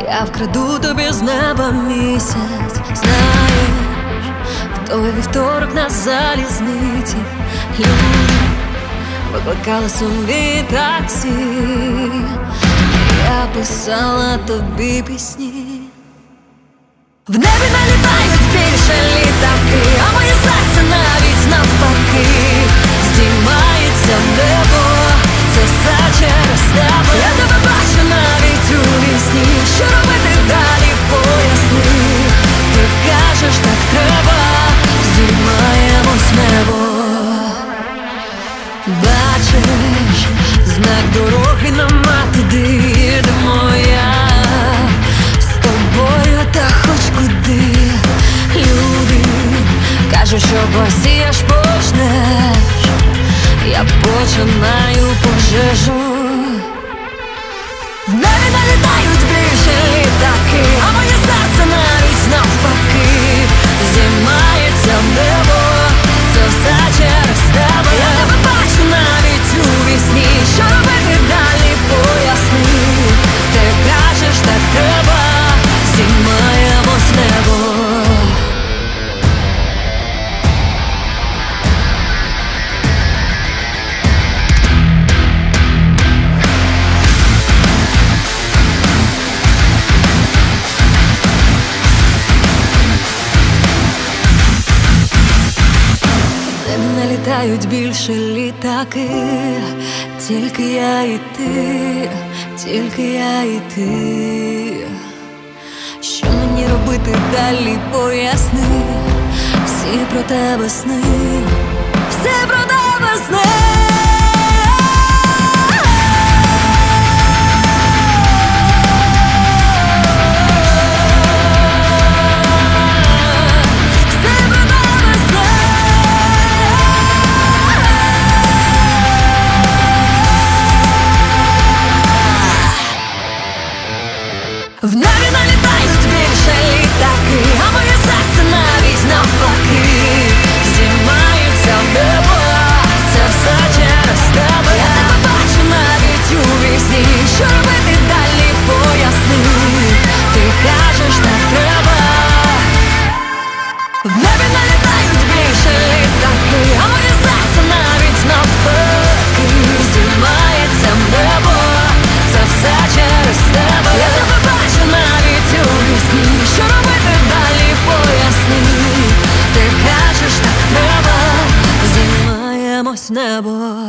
Я вкраду тобі з неба місяць. Знаєш, в той вівторок на залізниці люди викликали собі таксі. Я писала тобі пісні. В небі налітають більше літаки, а моє серце навіть навпаки здіймається в небо. Це все через тебе. Я тебе бачу навіть у вісні. Що робити далі, поясни. Ти кажеш, так треба, здіймаємось в небо. Бачиш, знак дороги нема, туди їдемо я з тобою, та хоч куди. Люди кажуть, що посієш, пожнеш. Я починаю пожежу. В небі налітають більше літаки, а моє серце навіть навпаки здіймається в небо. Це все через тебе. Я тебе бачу навіть у вісні. Що робити далі, поясни. Ти кажеш, так треба, здіймаємось в небо. Налітають більше літаки, тільки я і ти, тільки я і ти. Що мені робити далі, поясни. Всі про тебе сни, всі про тебе сни. В небі налітають більше літаки, а моє серце навіть навпаки здіймається в небо. Це все через тебе. Я тебе бачу навіть у вісні. Що робити далі, поясни. Ти кажеш, так треба. В небі налітають більше літаки, а моє серце навіть навпаки здіймається в небо. Це все через тебе. Я тебе бачу навіть у вісні. Що робити далі, поясни. Ти кажеш, так треба, здіймаємось в небо.